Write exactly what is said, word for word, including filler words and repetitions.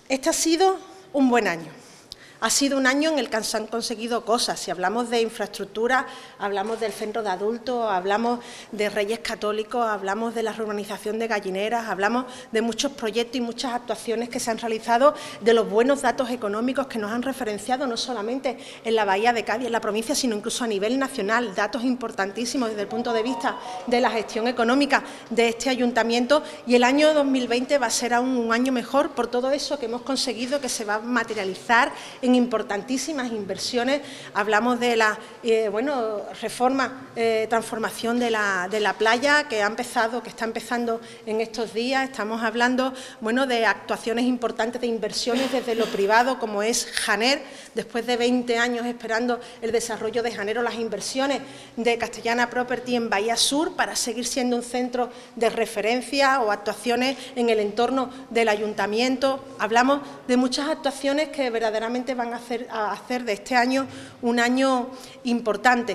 Este ha sido un buen año. Ha sido un año en el que se han conseguido cosas. Si hablamos de infraestructura, hablamos del centro de adultos, hablamos de Reyes Católicos, hablamos de la reurbanización de Gallineras, hablamos de muchos proyectos y muchas actuaciones que se han realizado, de los buenos datos económicos que nos han referenciado no solamente en la Bahía de Cádiz, en la provincia, sino incluso a nivel nacional, datos importantísimos desde el punto de vista de la gestión económica de este ayuntamiento, y el año dos mil veinte va a ser aún un año mejor por todo eso que hemos conseguido, que se va a materializar en importantísimas inversiones. Hablamos de la eh, bueno, reforma, eh, transformación de la, de la playa que ha empezado, que está empezando en estos días. Estamos hablando bueno, de actuaciones importantes de inversiones desde lo privado, como es Janer, después de veinte años esperando el desarrollo de Janer, o las inversiones de Castellana Property en Bahía Sur para seguir siendo un centro de referencia, o actuaciones en el entorno del ayuntamiento. Hablamos de muchas actuaciones que verdaderamente van a hacer, a hacer de este año un año importante.